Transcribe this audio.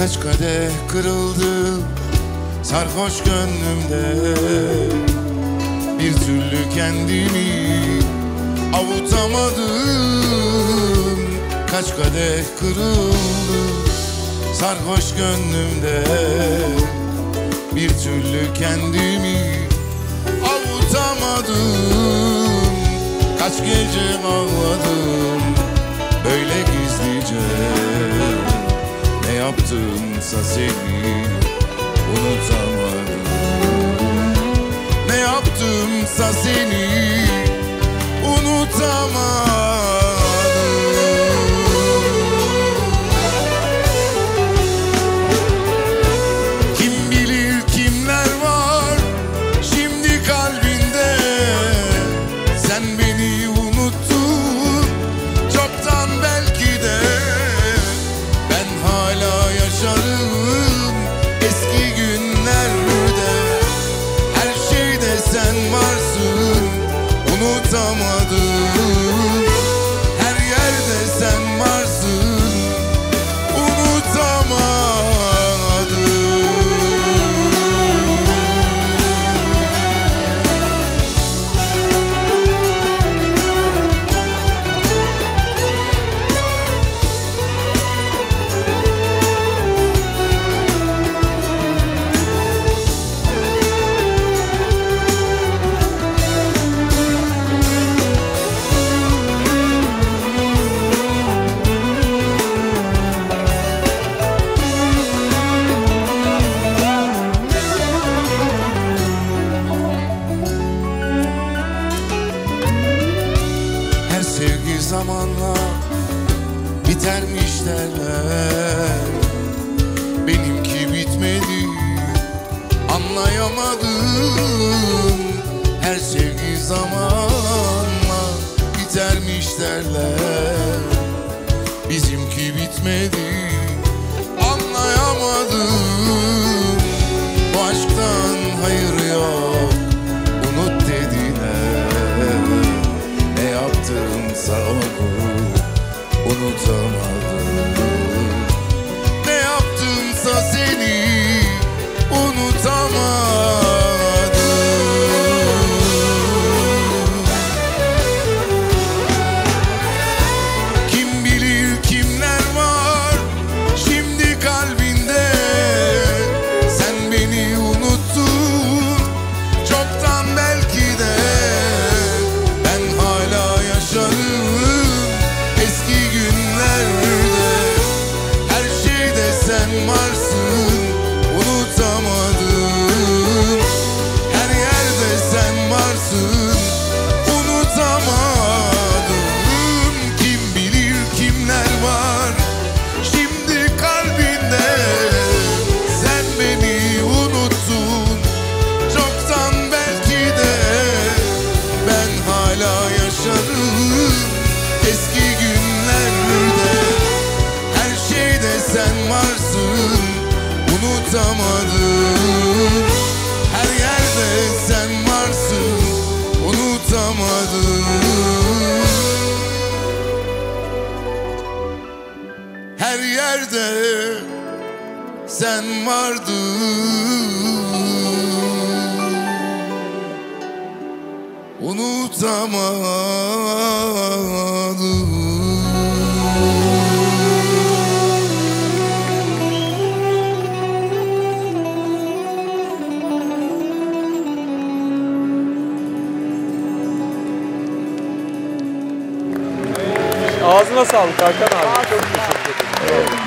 Kaç kadeh kırıldı sarhoş gönlümde, bir türlü kendimi avutamadım. Kaç kadeh kırıldı sarhoş gönlümde, bir türlü kendimi avutamadım. Kaç gece ağladım böyle gizlice, ne yaptımsa seni unutamadım. Ne yaptımsa seni unutamadım. Kim bilir kimler var şimdi kalbinde, sen beni unuttun çoktan belki de. Ben hala yaşarım eski günlerde, her şeyde sen varsın unutamadım. Her yerde sen varsın unutamadım. Sevgi zamanla bitermiş derler, benimki bitmedi anlayamadım. Her sevgi zamanla bitermiş derler, bizimki bitmedi anlayamadım. Bu aşktan hayır yok unut dediler, ne yaptımsa onu unutamadım. Ne yaptımsa seni unutamadım. Kim bilir kimler var şimdi kalbinde, sen beni unuttun çoktan belki de. Ben hala yaşarım eski günlerde, her şeyde sen varsın unutamadım. Her yerde sen varsın unutamadım. Kim bilir kimler var şimdi kalbinde, sen beni unuttun çoktan belki de. Ben hala yaşarım eski günlerde, her şeyde sen varsın unutamadım. Her yerde sen varsın unutamadım. Her yerde sen vardın unutamadım. Ağzına sağlık Hakan abi. Çok teşekkür ederim.